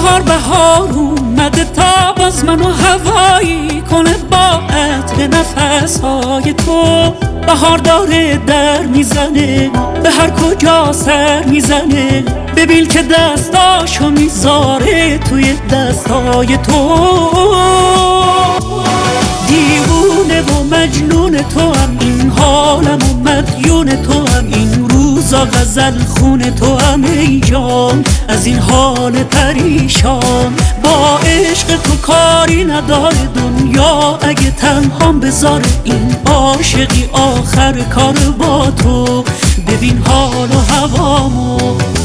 بهار اومده تا باز منو هوایی کنه با عطر نفسهای تو. بهار داره در میزنه به هر کجا سر میزنه، ببین که دستاشو میذاره توی دستای تو. دیوونه و مجنون تو هم این حالم و مدیون تو هم این روزا غزل خون تو هم ای جان از این حال پریشان. با عشق تو کاری نداره دنیا اگه تنهام بذاره این عاشقی آخر کار با تو. ببین حال و هوامو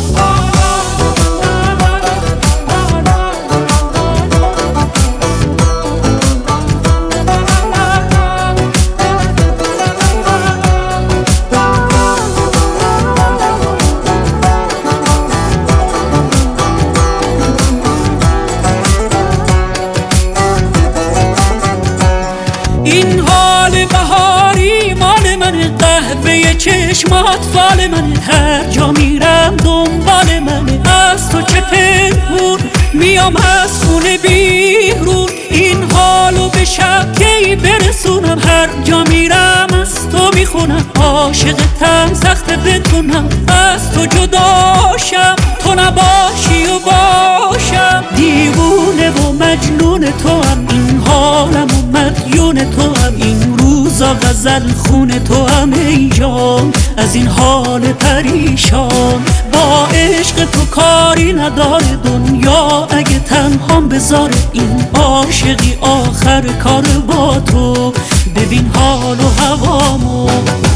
این حال بهاری مال منه، قهوه چشمات فال منه، هر جا میرم دنبال منه، از تو چه پنهون میام از خونه بیرون. این حالو به شبکی برسونم، هر جا میرم از تو میخونم، عاشقتم سخت بتونم از تو جداشم، تو نباشی و باشم. دیوونه و مجنون تو هم این حالم و مدیون تو هم این روزا غزل خون تو هم ای جان از این حال پریشان. با عشق تو کاری نداره دنیا اگه تنهام بذاره این عاشقی آخر کار با تو. ببین حال و هوامو